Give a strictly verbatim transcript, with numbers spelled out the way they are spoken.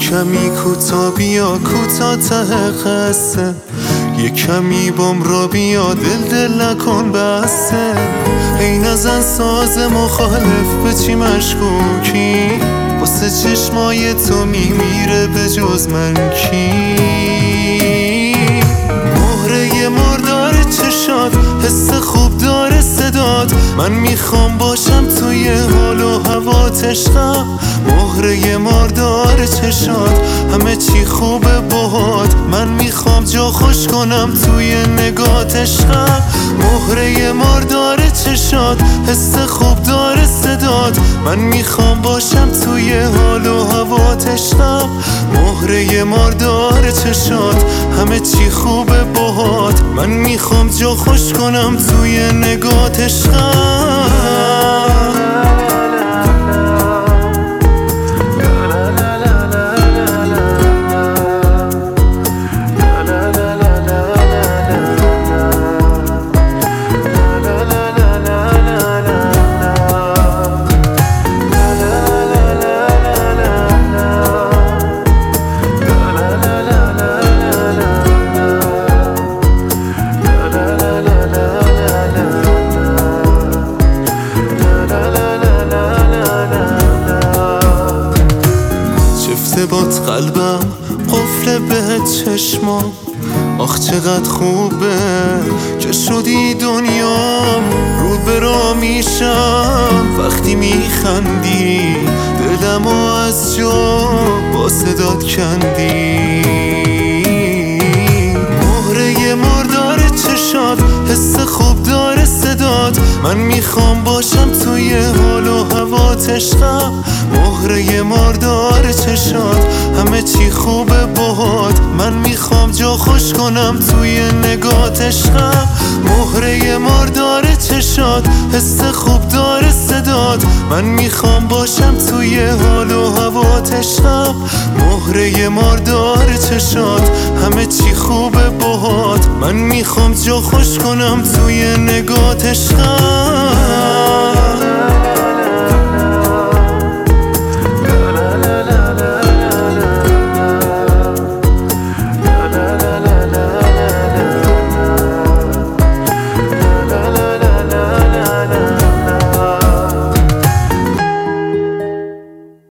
کمی کوتا بیا کوتا ته قصه، یه کمی بام را بیا دل دل نکن بسته. ای نزن ساز مخالف به چی مشکوکی، واسه چشمای تو میمیره به جز من کی؟ مهره مردار چشات حس خوب داره صدات، من میخوام باشم توی حال و هوات عشقم. مهره مردار چشات همه چی خوبه باهات، من میخوام جا خوش کنم توی نگات عشقم. مهره مردار چشات حس خوب داره صدات، من میخوام باشم توی حال و هوات عشقم. مهره مردار چشات همه چی خوبه باهات، من میخوام جا خوش کنم توی نگات عشقم. بات قلبم قفل بهت چشمام، آخ چقدر خوبه که شدی دنیام. رو برا میشم وقتی میخندی، دلمو از جا با صدات کندی. مهره مردار چشات حس خوب داره صدات، من میخوام باشم توی حال و هوات عشقم. مهره مردار چشات همه چی خوبه باهات، من میخوام جا خوش کنم توی نگات عشقم. مهره مردار چشات حس خوب داره صدات، من میخوام باشم توی حال و هوات عشقم. مهره مردار چشات همه چی خوبه باهات، من میخوام جا خوش کنم توی نگات عشقم.